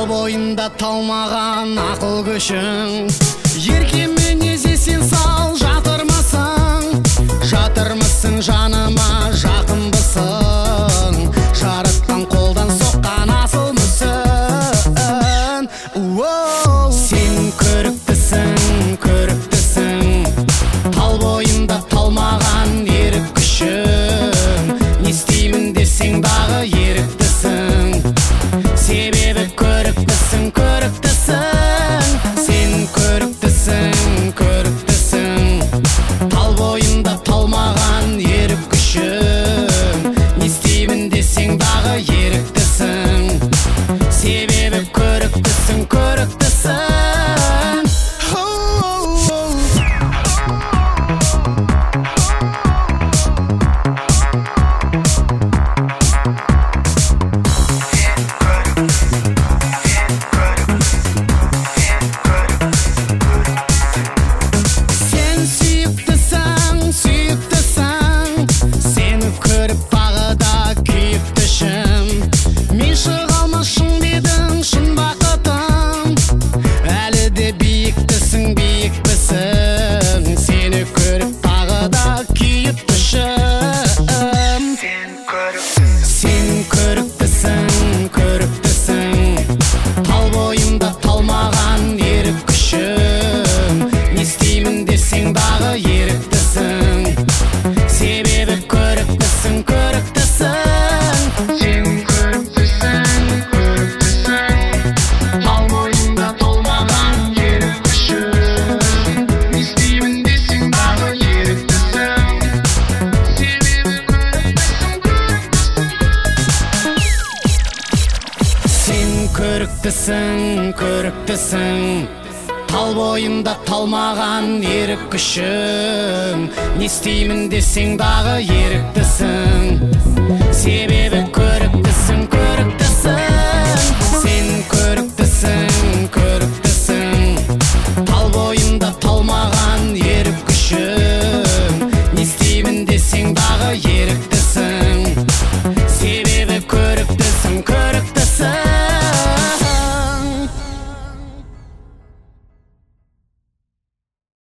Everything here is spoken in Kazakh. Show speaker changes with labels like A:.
A: бойында талмаған ақыл күшің, ерке мінез сен сал жатырмысың, жатырмысың жаныма жақынбысың, жаратқан қолдан соққан асыл мүсін. Сен көріктісің, көріктісің, тал бойында талмаған ерік күшің, не істеймін десең дағы еріктісің, себебі көріктісің, көріктісің. Сен көріктісің, көріктісің, тал бойында талмаған ерік күшің, не істеймін десең дағы еріктісің, себебі көріктісің, көріктісің. Сен көріктісің, көріктісің, тал бойында талмаған ерік күшің, не істеймін десең дағы еріктісің, себебі көріктісің, көріктісің. Сен көріктісің, көріктісің, тал бойында талмаған ерік күшің, не істеймін десең дағы еріктісің, себебі көріктісің, көріктісің, тал бойында талмаған ерік күшің, не істеймін десең дағы еріктісің, себебі көріктісің, көріктісің. Сен көріктісің, көріктісің, тал бойында талмаған